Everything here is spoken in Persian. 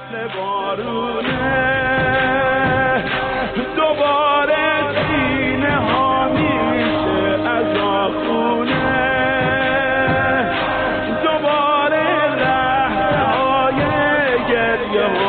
مثل بارونه دوباره سینه ها میشه از آخونه دوباره لحظه های گریه